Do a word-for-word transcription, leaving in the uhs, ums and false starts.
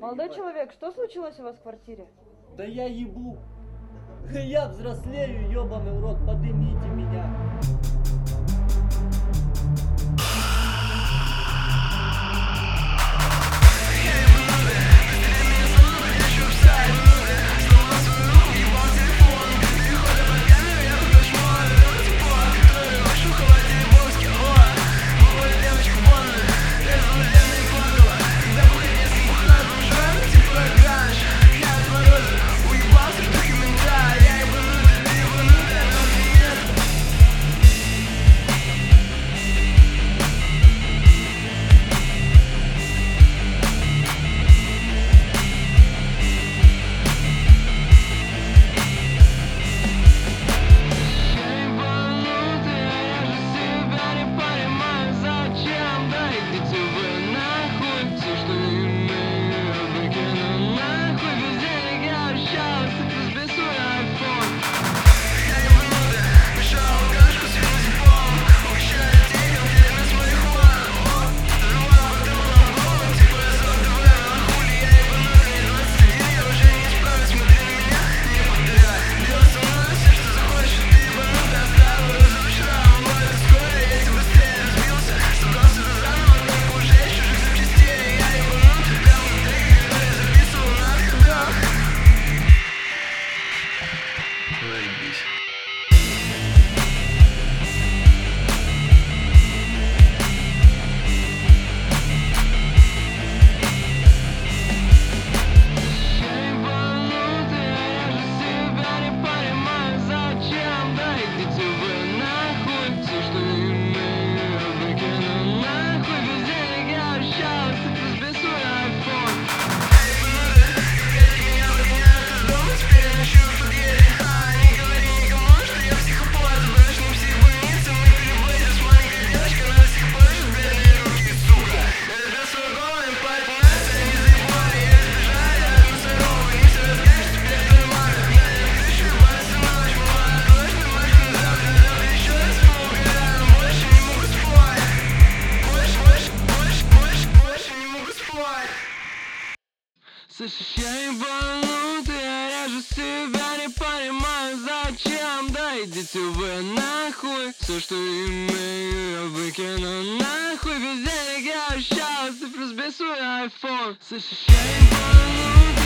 Молодой человек, что случилось у вас в квартире? Да я ебу. Я взрослею, ебаный в рот, поднимите меня. Слышишь, я ебанутый, я режу себя, не понимаю зачем. Да идите вы нахуй, все, что имею, я выкину нахуй. Весь день я общался, плюс без свой айфон. Слышишь, я ебанутый.